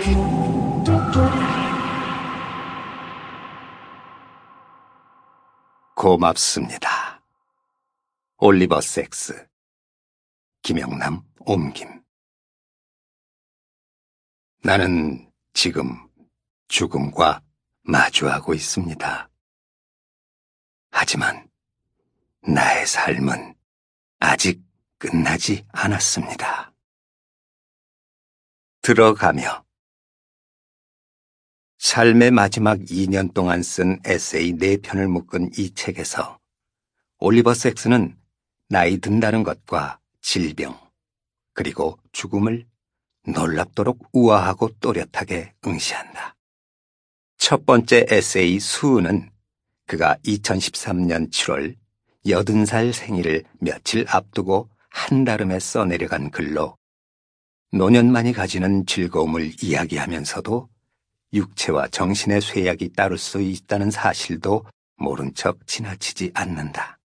고맙습니다. 올리버 섹스. 김영남 옮김. 나는 지금 죽음과 마주하고 있습니다. 하지만 나의 삶은 아직 끝나지 않았습니다. 들어가며 삶의 마지막 2년 동안 쓴 에세이 4편을 묶은 이 책에서 올리버 섹스는 나이 든다는 것과 질병, 그리고 죽음을 놀랍도록 우아하고 또렷하게 응시한다. 첫 번째 에세이 수은은 그가 2013년 7월 80살 생일을 며칠 앞두고 한달음에 써내려간 글로 노년만이 가지는 즐거움을 이야기하면서도 육체와 정신의 쇠약이 따를 수 있다는 사실도 모른 척 지나치지 않는다.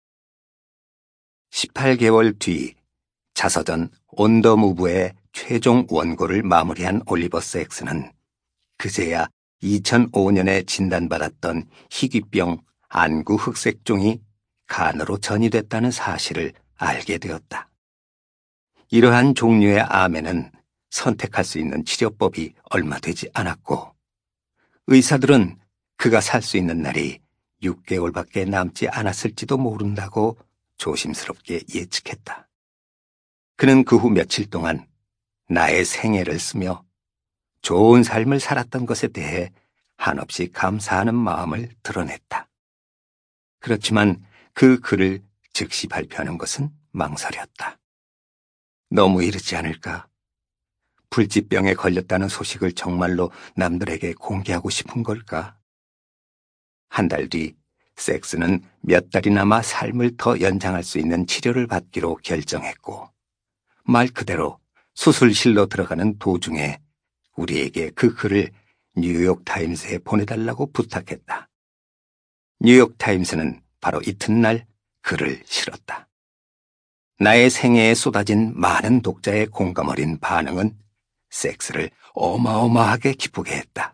18개월 뒤 자서전 온 더 무브의 최종 원고를 마무리한 올리버 섹스는 그제야 2005년에 진단받았던 희귀병 안구 흑색종이 간으로 전이됐다는 사실을 알게 되었다. 이러한 종류의 암에는 선택할 수 있는 치료법이 얼마 되지 않았고 의사들은 그가 살 수 있는 날이 6개월밖에 남지 않았을지도 모른다고 조심스럽게 예측했다. 그는 그 후 며칠 동안 나의 생애를 쓰며 좋은 삶을 살았던 것에 대해 한없이 감사하는 마음을 드러냈다. 그렇지만 그 글을 즉시 발표하는 것은 망설였다. 너무 이르지 않을까? 불치병에 걸렸다는 소식을 정말로 남들에게 공개하고 싶은 걸까? 한 달 뒤 섹스는 몇 달이나마 삶을 더 연장할 수 있는 치료를 받기로 결정했고 말 그대로 수술실로 들어가는 도중에 우리에게 그 글을 뉴욕타임스에 보내달라고 부탁했다. 뉴욕타임스는 바로 이튿날 글을 실었다. 나의 생애에 쏟아진 많은 독자의 공감 어린 반응은 섹스를 어마어마하게 기쁘게 했다.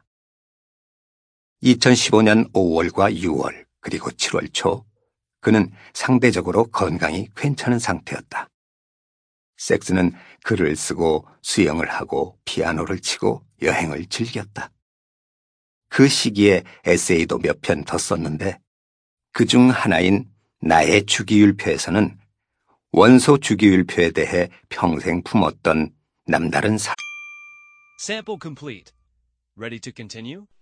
2015년 5월과 6월 그리고 7월 초 그는 상대적으로 건강이 괜찮은 상태였다. 섹스는 글을 쓰고 수영을 하고 피아노를 치고 여행을 즐겼다. 그 시기에 에세이도 몇 편 더 썼는데 그중 하나인 나의 주기율표에서는 원소 주기율표에 대해 평생 품었던 남다른 Sample complete. Ready to continue?